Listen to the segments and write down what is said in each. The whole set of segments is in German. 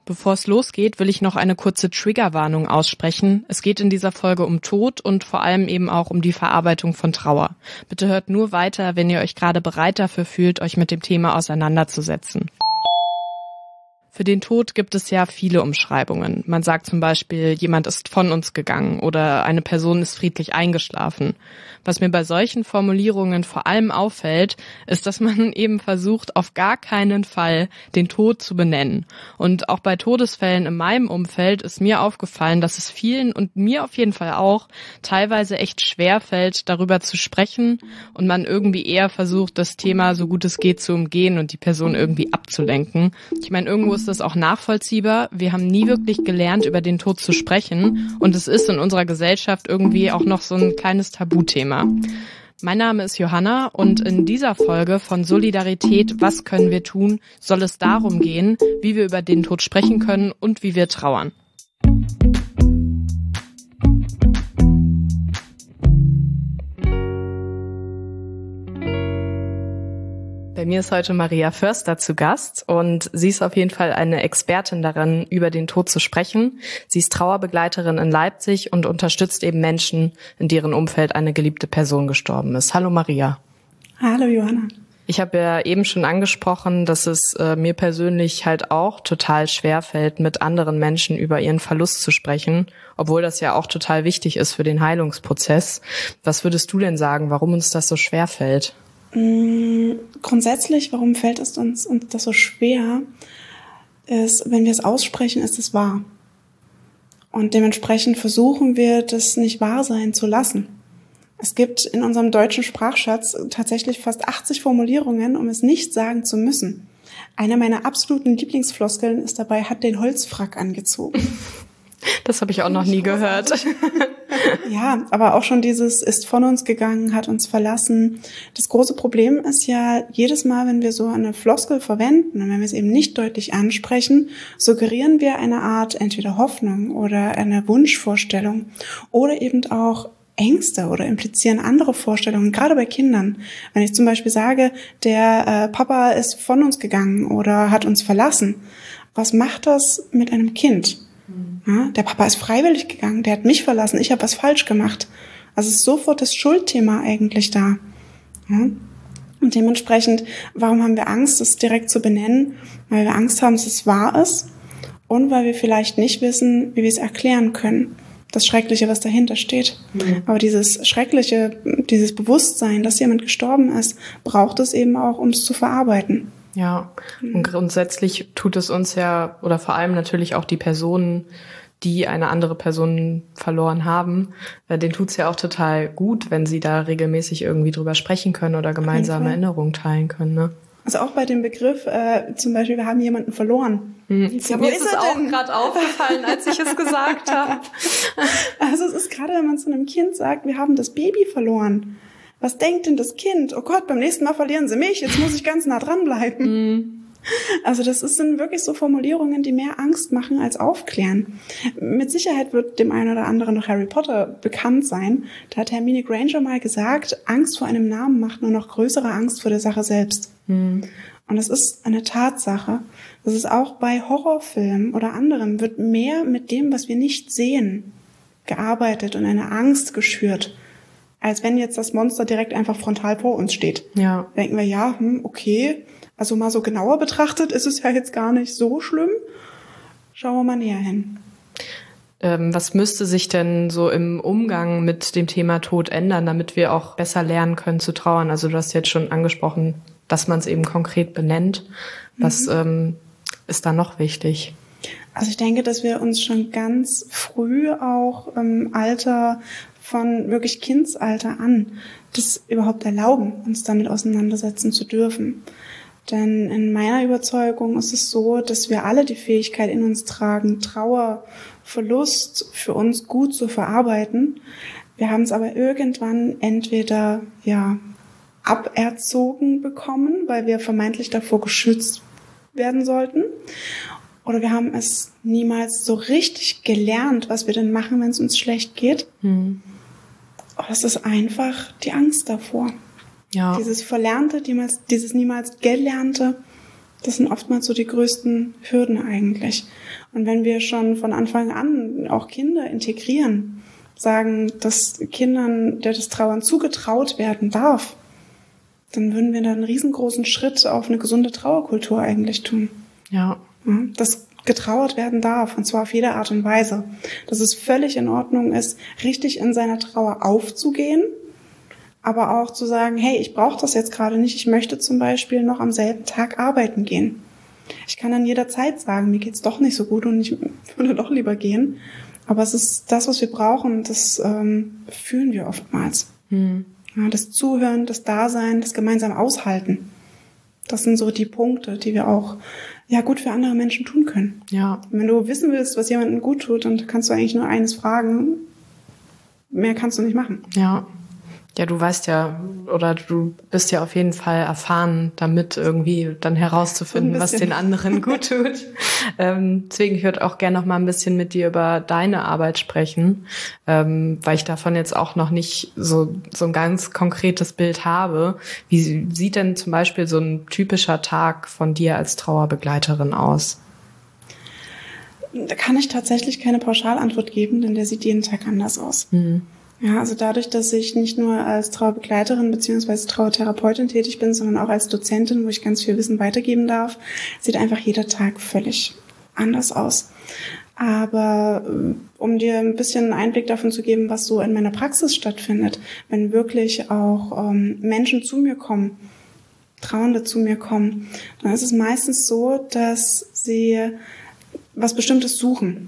Bevor es losgeht, will ich noch eine kurze Triggerwarnung aussprechen. Es geht in dieser Folge um Tod und vor allem eben auch um die Verarbeitung von Trauer. Bitte hört nur weiter, wenn ihr euch gerade bereit dafür fühlt, euch mit dem Thema auseinanderzusetzen. Für den Tod gibt es ja viele Umschreibungen. Man sagt zum Beispiel, jemand ist von uns gegangen oder eine Person ist friedlich eingeschlafen. Was mir bei solchen Formulierungen vor allem auffällt, ist, dass man eben versucht, auf gar keinen Fall den Tod zu benennen. Und auch bei Todesfällen in meinem Umfeld ist mir aufgefallen, dass es vielen und mir auf jeden Fall auch teilweise echt schwer fällt, darüber zu sprechen und man irgendwie eher versucht, das Thema so gut es geht zu umgehen und die Person irgendwie abzulenken. Ich meine, irgendwo ist das auch nachvollziehbar. Wir haben nie wirklich gelernt, über den Tod zu sprechen und es ist in unserer Gesellschaft irgendwie auch noch so ein kleines Tabuthema. Mein Name ist Johanna und in dieser Folge von Solidarität, was können wir tun, soll es darum gehen, wie wir über den Tod sprechen können und wie wir trauern. Bei mir ist heute Maria Förster zu Gast und sie ist auf jeden Fall eine Expertin darin, über den Tod zu sprechen. Sie ist Trauerbegleiterin in Leipzig und unterstützt eben Menschen, in deren Umfeld eine geliebte Person gestorben ist. Hallo Maria. Hallo Johanna. Ich habe ja eben schon angesprochen, dass es mir persönlich halt auch total schwer fällt, mit anderen Menschen über ihren Verlust zu sprechen, obwohl das ja auch total wichtig ist für den Heilungsprozess. Was würdest du denn sagen, warum uns das so schwer fällt? Grundsätzlich, warum fällt es uns das so schwer, ist, wenn wir es aussprechen, ist es wahr. Und dementsprechend versuchen wir, das nicht wahr sein zu lassen. Es gibt in unserem deutschen Sprachschatz tatsächlich fast 80 Formulierungen, um es nicht sagen zu müssen. Eine meiner absoluten Lieblingsfloskeln ist dabei, hat den Holzfrack angezogen. Das habe ich auch noch nie gehört. Ja, aber auch schon dieses ist von uns gegangen, hat uns verlassen. Das große Problem ist ja, jedes Mal, wenn wir so eine Floskel verwenden und wenn wir es eben nicht deutlich ansprechen, suggerieren wir eine Art entweder Hoffnung oder eine Wunschvorstellung oder eben auch Ängste oder implizieren andere Vorstellungen, gerade bei Kindern. Wenn ich zum Beispiel sage, der Papa ist von uns gegangen oder hat uns verlassen, was macht das mit einem Kind? Ja, der Papa ist freiwillig gegangen, der hat mich verlassen, ich habe was falsch gemacht. Also ist sofort das Schuldthema eigentlich da. Ja? Und dementsprechend, warum haben wir Angst, das direkt zu benennen? Weil wir Angst haben, dass es wahr ist und weil wir vielleicht nicht wissen, wie wir es erklären können. Das Schreckliche, was dahinter steht. Mhm. Aber dieses Schreckliche, dieses Bewusstsein, dass jemand gestorben ist, braucht es eben auch, um es zu verarbeiten. Ja, und grundsätzlich tut es uns ja, oder vor allem natürlich auch die Personen, die eine andere Person verloren haben, denen tut's ja auch total gut, wenn sie da regelmäßig irgendwie drüber sprechen können oder gemeinsame Erinnerungen teilen können, ne? Also auch bei dem Begriff, zum Beispiel, wir haben jemanden verloren. Ja, mir ist es auch gerade aufgefallen, als ich es gesagt habe. Also es ist gerade, wenn man zu einem Kind sagt, wir haben das Baby verloren. Was denkt denn das Kind? Oh Gott, beim nächsten Mal verlieren sie mich, jetzt muss ich ganz nah dran bleiben. Also das sind wirklich so Formulierungen, die mehr Angst machen als aufklären. Mit Sicherheit wird dem einen oder anderen noch Harry Potter bekannt sein. Da hat Hermine Granger mal gesagt, Angst vor einem Namen macht nur noch größere Angst vor der Sache selbst. Und das ist eine Tatsache. Das ist auch bei Horrorfilmen oder anderem, wird mehr mit dem, was wir nicht sehen, gearbeitet und eine Angst geschürt, als wenn jetzt das Monster direkt einfach frontal vor uns steht. Ja. Denken wir, ja, okay, also mal so genauer betrachtet ist es ja jetzt gar nicht so schlimm. Schauen wir mal näher hin. Was müsste sich denn so im Umgang mit dem Thema Tod ändern, damit wir auch besser lernen können zu trauern? Also du hast jetzt schon angesprochen, dass man es eben konkret benennt. Was ist da noch wichtig? Also ich denke, dass wir uns schon ganz früh auch im Alter von wirklich Kindsalter an das überhaupt erlauben, uns damit auseinandersetzen zu dürfen. Denn in meiner Überzeugung ist es so, dass wir alle die Fähigkeit in uns tragen, Trauer, Verlust für uns gut zu verarbeiten. Wir haben es aber irgendwann entweder aberzogen bekommen, weil wir vermeintlich davor geschützt werden sollten, oder wir haben es niemals so richtig gelernt, was wir denn machen, wenn es uns schlecht geht. Oh, das ist einfach die Angst davor. Ja. Dieses Verlernte, dieses niemals Gelernte, Das sind oftmals so die größten Hürden eigentlich. Und wenn wir schon von Anfang an auch Kinder integrieren, sagen, dass Kindern, der das Trauern zugetraut werden darf, dann würden wir da einen riesengroßen Schritt auf eine gesunde Trauerkultur eigentlich tun. Ja. Dass getrauert werden darf, und zwar auf jede Art und Weise. Dass es völlig in Ordnung ist, richtig in seiner Trauer aufzugehen, aber auch zu sagen, hey, ich brauche das jetzt gerade nicht, ich möchte zum Beispiel noch am selben Tag arbeiten gehen. Ich kann dann jederzeit sagen, mir geht's doch nicht so gut und ich würde doch lieber gehen. Aber es ist das, was wir brauchen, und das fühlen wir oftmals. Ja, das Zuhören, das Dasein, das gemeinsam Aushalten. Das sind so die Punkte, die wir auch gut für andere Menschen tun können. Ja. Und wenn du wissen willst, was jemandem gut tut, dann kannst du eigentlich nur eines fragen. Mehr kannst du nicht machen. Ja. Ja, du weißt ja, oder du bist ja auf jeden Fall erfahren, damit irgendwie dann herauszufinden, was den anderen gut tut. Deswegen, ich würde auch gerne noch mal ein bisschen mit dir über deine Arbeit sprechen, weil ich davon jetzt auch noch nicht so ein ganz konkretes Bild habe. Wie sieht denn zum Beispiel so ein typischer Tag von dir als Trauerbegleiterin aus? Da kann ich tatsächlich keine Pauschalantwort geben, denn der sieht jeden Tag anders aus. Ja, also dadurch, dass ich nicht nur als Trauerbegleiterin bzw. Trauertherapeutin tätig bin, sondern auch als Dozentin, wo ich ganz viel Wissen weitergeben darf, sieht einfach jeder Tag völlig anders aus. Aber um dir ein bisschen einen Einblick davon zu geben, was so in meiner Praxis stattfindet, wenn wirklich auch Menschen zu mir kommen, Trauernde zu mir kommen, dann ist es meistens so, dass sie was Bestimmtes suchen.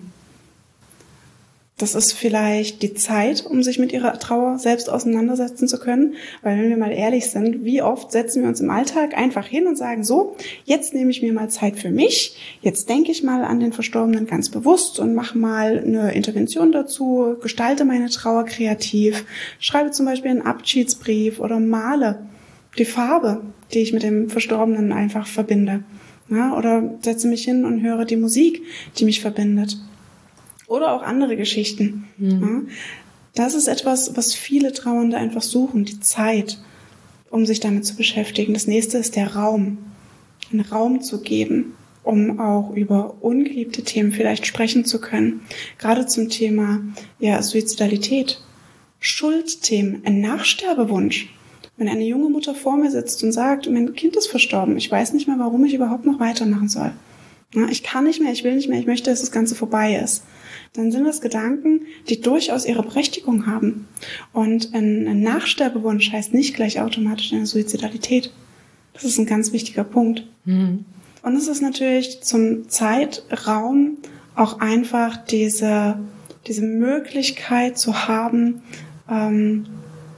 Das ist vielleicht die Zeit, um sich mit ihrer Trauer selbst auseinandersetzen zu können. Weil wenn wir mal ehrlich sind, wie oft setzen wir uns im Alltag einfach hin und sagen, so, jetzt nehme ich mir mal Zeit für mich, jetzt denke ich mal an den Verstorbenen ganz bewusst und mache mal eine Intervention dazu, gestalte meine Trauer kreativ, schreibe zum Beispiel einen Abschiedsbrief oder male die Farbe, die ich mit dem Verstorbenen einfach verbinde. Ja, oder setze mich hin und höre die Musik, die mich verbindet. Oder auch andere Geschichten. Ja, das ist etwas, was viele Trauernde einfach suchen, die Zeit, um sich damit zu beschäftigen. Das nächste ist der Raum. Einen Raum zu geben, um auch über ungeliebte Themen vielleicht sprechen zu können. Gerade zum Thema Suizidalität, Schuldthemen, ein Nachsterbewunsch. Wenn eine junge Mutter vor mir sitzt und sagt, mein Kind ist verstorben, ich weiß nicht mehr, warum ich überhaupt noch weitermachen soll. Ja, ich kann nicht mehr, ich will nicht mehr, ich möchte, dass das Ganze vorbei ist. Dann sind das Gedanken, die durchaus ihre Berechtigung haben. Und ein Nachsterbewunsch heißt nicht gleich automatisch eine Suizidalität. Das ist ein ganz wichtiger Punkt. Und es ist natürlich zum Zeitraum auch einfach diese Möglichkeit zu haben, dem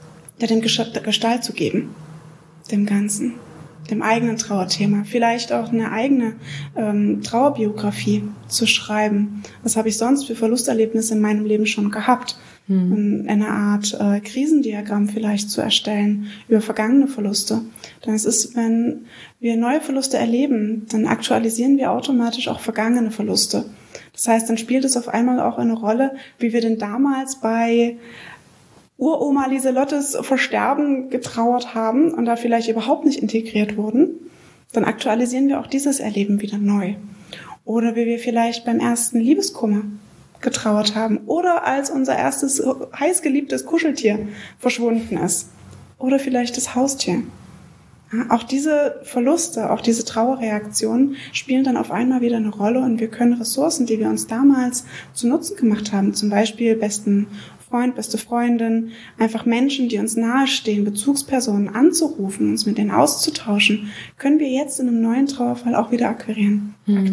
Gestalt zu geben, dem Ganzen. Dem eigenen Trauerthema, vielleicht auch eine eigene Trauerbiografie zu schreiben. Was habe ich sonst für Verlusterlebnisse in meinem Leben schon gehabt? Eine Art Krisendiagramm vielleicht zu erstellen über vergangene Verluste. Denn es ist, wenn wir neue Verluste erleben, dann aktualisieren wir automatisch auch vergangene Verluste. Das heißt, dann spielt es auf einmal auch eine Rolle, wie wir denn damals bei Uroma Lieselottes Versterben getrauert haben und da vielleicht überhaupt nicht integriert wurden, dann aktualisieren wir auch dieses Erleben wieder neu. Oder wie wir vielleicht beim ersten Liebeskummer getrauert haben oder als unser erstes heißgeliebtes Kuscheltier verschwunden ist. Oder vielleicht das Haustier. Ja, auch diese Verluste, auch diese Trauerreaktionen spielen dann auf einmal wieder eine Rolle und wir können Ressourcen, die wir uns damals zu Nutzen gemacht haben, zum Beispiel besten Freund, beste Freundin, einfach Menschen, die uns nahestehen, Bezugspersonen anzurufen, uns mit denen auszutauschen, können wir jetzt in einem neuen Trauerfall auch wieder aktivieren.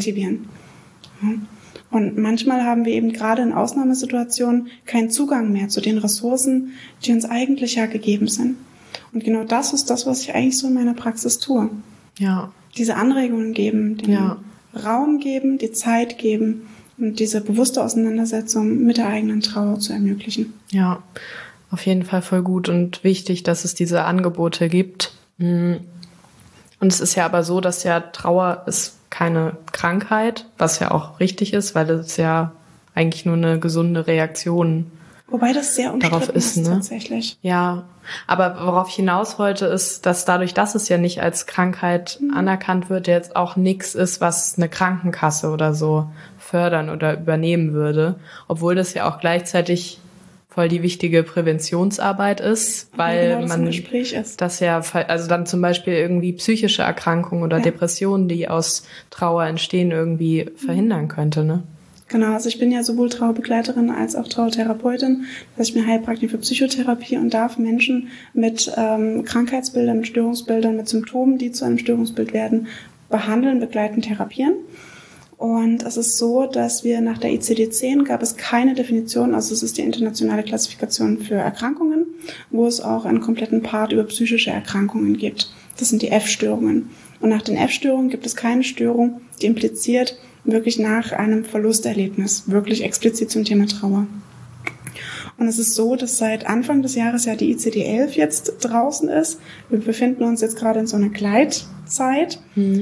Ja. Und manchmal haben wir eben gerade in Ausnahmesituationen keinen Zugang mehr zu den Ressourcen, die uns eigentlich ja gegeben sind. Und genau das ist das, was ich eigentlich so in meiner Praxis tue. Ja. Diese Anregungen geben, den Raum geben, die Zeit geben, und diese bewusste Auseinandersetzung mit der eigenen Trauer zu ermöglichen. Ja, auf jeden Fall voll gut und wichtig, dass es diese Angebote gibt. Und es ist ja aber so, dass ja Trauer ist keine Krankheit, was ja auch richtig ist, weil es ja eigentlich nur eine gesunde Reaktion Wobei das sehr umstritten ist, ne? Tatsächlich. Ja, aber worauf ich hinaus wollte, ist, dass dadurch, dass es ja nicht als Krankheit anerkannt wird, jetzt auch nichts ist, was eine Krankenkasse oder so fördern oder übernehmen würde. Obwohl das ja auch gleichzeitig voll die wichtige Präventionsarbeit ist, weil genau das man im Gespräch ist. Das ja, also dann zum Beispiel irgendwie psychische Erkrankungen oder Depressionen, die aus Trauer entstehen, irgendwie verhindern könnte, ne? Genau, also ich bin ja sowohl Trauerbegleiterin als auch Trauertherapeutin. Das heißt, ich bin Heilpraktikerin für Psychotherapie und darf Menschen mit Krankheitsbildern, mit Störungsbildern, mit Symptomen, die zu einem Störungsbild werden, behandeln, begleiten, therapieren. Und es ist so, dass wir nach der ICD-10 gab es keine Definition, also es ist die internationale Klassifikation für Erkrankungen, wo es auch einen kompletten Part über psychische Erkrankungen gibt. Das sind die F-Störungen. Und nach den F-Störungen gibt es keine Störung, die impliziert wirklich nach einem Verlusterlebnis, wirklich explizit zum Thema Trauer. Und es ist so, dass seit Anfang des Jahres ja die ICD-11 jetzt draußen ist. Wir befinden uns jetzt gerade in so einer Gleitzeit,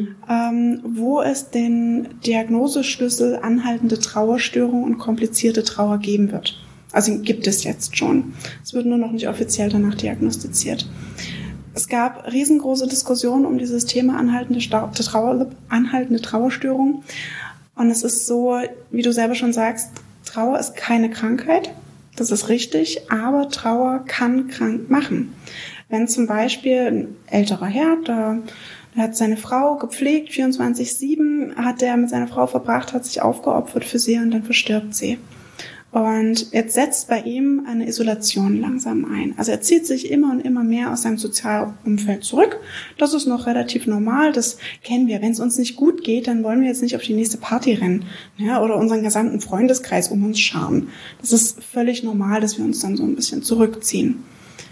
wo es den Diagnoseschlüssel anhaltende Trauerstörung und komplizierte Trauer geben wird. Also gibt es jetzt schon. Es wird nur noch nicht offiziell danach diagnostiziert. Es gab riesengroße Diskussionen um dieses Thema anhaltende Trauerstörung. Und es ist so, wie du selber schon sagst, Trauer ist keine Krankheit. Das ist richtig, aber Trauer kann krank machen. Wenn zum Beispiel ein älterer Herr, der hat seine Frau gepflegt, 24/7 hat er mit seiner Frau verbracht, hat sich aufgeopfert für sie und dann verstirbt sie. Und jetzt setzt bei ihm eine Isolation langsam ein. Also er zieht sich immer und immer mehr aus seinem Sozialumfeld zurück. Das ist noch relativ normal, das kennen wir. Wenn es uns nicht gut geht, dann wollen wir jetzt nicht auf die nächste Party rennen, ja, oder unseren gesamten Freundeskreis um uns scharen. Das ist völlig normal, dass wir uns dann so ein bisschen zurückziehen.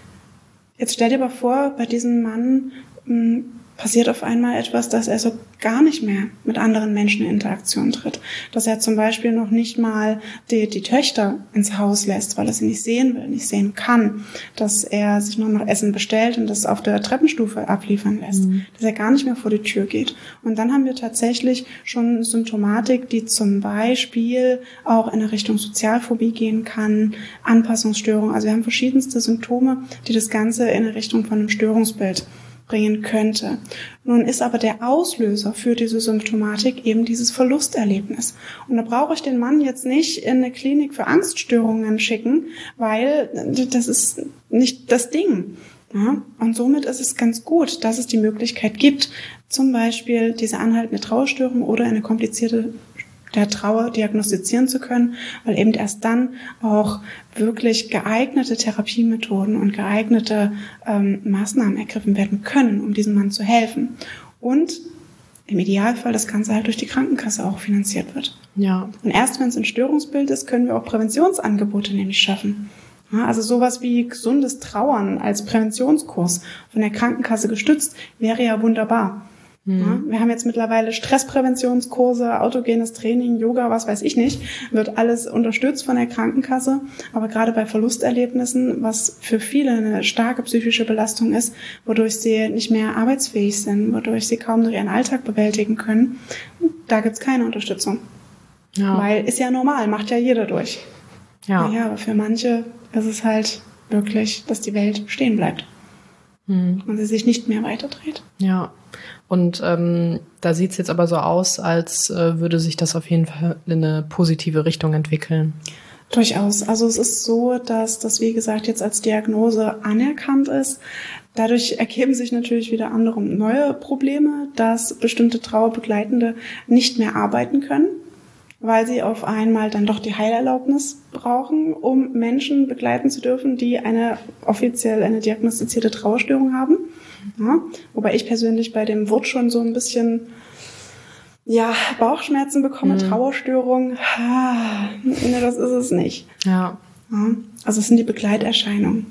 Jetzt stell dir aber vor, bei diesem Mann passiert auf einmal etwas, dass er so gar nicht mehr mit anderen Menschen in Interaktion tritt. Dass er zum Beispiel noch nicht mal die Töchter ins Haus lässt, weil er sie nicht sehen will, nicht sehen kann. Dass er sich nur noch Essen bestellt und das auf der Treppenstufe abliefern lässt. Dass er gar nicht mehr vor die Tür geht. Und dann haben wir tatsächlich schon Symptomatik, die zum Beispiel auch in eine Richtung Sozialphobie gehen kann, Anpassungsstörung. Also wir haben verschiedenste Symptome, die das Ganze in eine Richtung von einem Störungsbild bringen könnte. Nun ist aber der Auslöser für diese Symptomatik eben dieses Verlusterlebnis. Und da brauche ich den Mann jetzt nicht in eine Klinik für Angststörungen schicken, weil das ist nicht das Ding. Ja? Und somit ist es ganz gut, dass es die Möglichkeit gibt, zum Beispiel diese anhaltende Trauerstörung oder eine komplizierte der Trauer diagnostizieren zu können, weil eben erst dann auch wirklich geeignete Therapiemethoden und geeignete Maßnahmen ergriffen werden können, um diesem Mann zu helfen. Und im Idealfall das Ganze halt durch die Krankenkasse auch finanziert wird. Ja. Und erst wenn es ein Störungsbild ist, können wir auch Präventionsangebote nämlich schaffen. Ja, also sowas wie gesundes Trauern als Präventionskurs von der Krankenkasse gestützt wäre ja wunderbar. Ja, wir haben jetzt mittlerweile Stresspräventionskurse, autogenes Training, Yoga, was weiß ich nicht, wird alles unterstützt von der Krankenkasse. Aber gerade bei Verlusterlebnissen, was für viele eine starke psychische Belastung ist, wodurch sie nicht mehr arbeitsfähig sind, wodurch sie kaum noch ihren Alltag bewältigen können, da gibt's keine Unterstützung. Ja. Weil ist ja normal, macht ja jeder durch. Ja. Naja, aber für manche ist es halt wirklich, dass die Welt stehen bleibt. Und sie sich nicht mehr weiterdreht. Ja. Und da sieht es jetzt aber so aus, als würde sich das auf jeden Fall in eine positive Richtung entwickeln. Durchaus. Also es ist so, dass das, wie gesagt, jetzt als Diagnose anerkannt ist. Dadurch ergeben sich natürlich wieder andere neue Probleme, dass bestimmte Trauerbegleitende nicht mehr arbeiten können, weil sie auf einmal dann doch die Heilerlaubnis brauchen, um Menschen begleiten zu dürfen, die offiziell eine diagnostizierte Trauerstörung haben. Ja, wobei ich persönlich bei dem Wort schon so ein bisschen Bauchschmerzen bekomme, Trauerstörung. Ne, das ist es nicht. Ja. Also es sind die Begleiterscheinungen,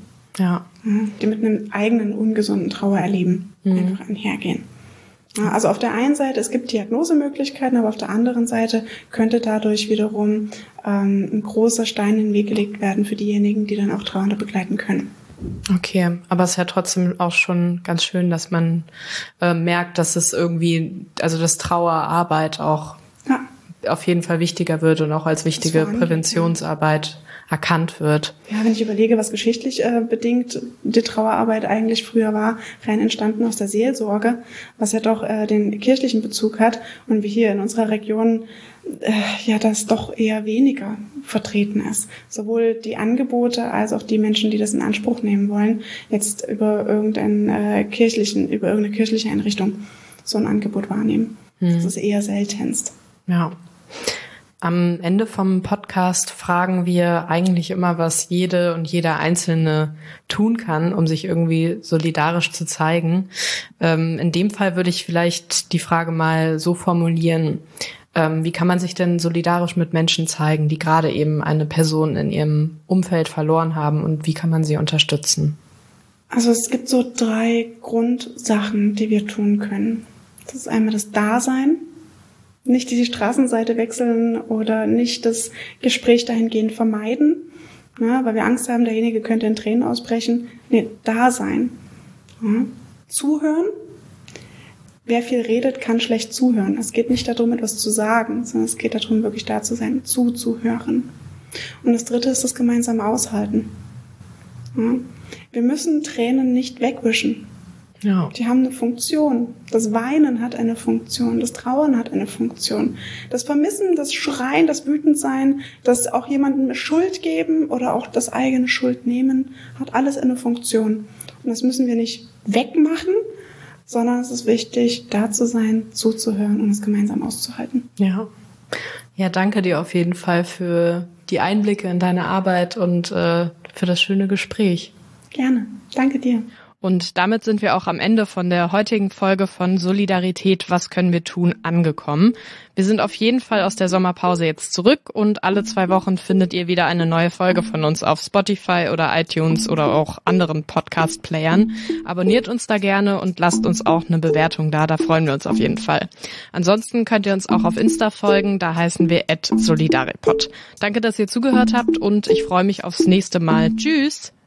die mit einem eigenen ungesunden Trauererleben einfach einhergehen. Ja, also auf der einen Seite, es gibt Diagnosemöglichkeiten, aber auf der anderen Seite könnte dadurch wiederum ein großer Stein in den Weg gelegt werden für diejenigen, die dann auch Trauernde begleiten können. Okay, aber es ist ja trotzdem auch schon ganz schön, dass man merkt, dass es irgendwie, also dass Trauerarbeit auch auf jeden Fall wichtiger wird und auch als wichtige Präventionsarbeit erkannt wird. Ja, wenn ich überlege, was geschichtlich bedingt die Trauerarbeit eigentlich früher war, rein entstanden aus der Seelsorge, was ja doch den kirchlichen Bezug hat und wie hier in unserer Region das doch eher weniger vertreten ist. Sowohl die Angebote als auch die Menschen, die das in Anspruch nehmen wollen, jetzt über irgendeine kirchliche Einrichtung so ein Angebot wahrnehmen. Das ist eher seltenst. Ja. Am Ende vom Podcast fragen wir eigentlich immer, was jede und jeder Einzelne tun kann, um sich irgendwie solidarisch zu zeigen. In dem Fall würde ich vielleicht die Frage mal so formulieren: Wie kann man sich denn solidarisch mit Menschen zeigen, die gerade eben eine Person in ihrem Umfeld verloren haben, und wie kann man sie unterstützen? Also es gibt so 3 Grundsachen, die wir tun können. Das ist einmal das Dasein. Nicht die Straßenseite wechseln oder nicht das Gespräch dahingehend vermeiden, weil wir Angst haben, derjenige könnte in Tränen ausbrechen. Nee, da sein. Ja. Zuhören. Wer viel redet, kann schlecht zuhören. Es geht nicht darum, etwas zu sagen, sondern es geht darum, wirklich da zu sein, zuzuhören. Und das 3. ist das gemeinsame Aushalten. Ja. Wir müssen Tränen nicht wegwischen. Ja. Die haben eine Funktion. Das Weinen hat eine Funktion. Das Trauern hat eine Funktion. Das Vermissen, das Schreien, das Wütendsein, das auch jemandem Schuld geben oder auch das eigene Schuld nehmen, hat alles eine Funktion. Und das müssen wir nicht wegmachen, sondern es ist wichtig, da zu sein, zuzuhören und es gemeinsam auszuhalten. Ja, danke dir auf jeden Fall für die Einblicke in deine Arbeit und für das schöne Gespräch. Gerne. Danke dir. Und damit sind wir auch am Ende von der heutigen Folge von Solidarität, was können wir tun, angekommen. Wir sind auf jeden Fall aus der Sommerpause jetzt zurück und alle 2 Wochen findet ihr wieder eine neue Folge von uns auf Spotify oder iTunes oder auch anderen Podcast-Playern. Abonniert uns da gerne und lasst uns auch eine Bewertung da freuen wir uns auf jeden Fall. Ansonsten könnt ihr uns auch auf Insta folgen, da heißen wir @solidaripod. Danke, dass ihr zugehört habt und ich freue mich aufs nächste Mal. Tschüss!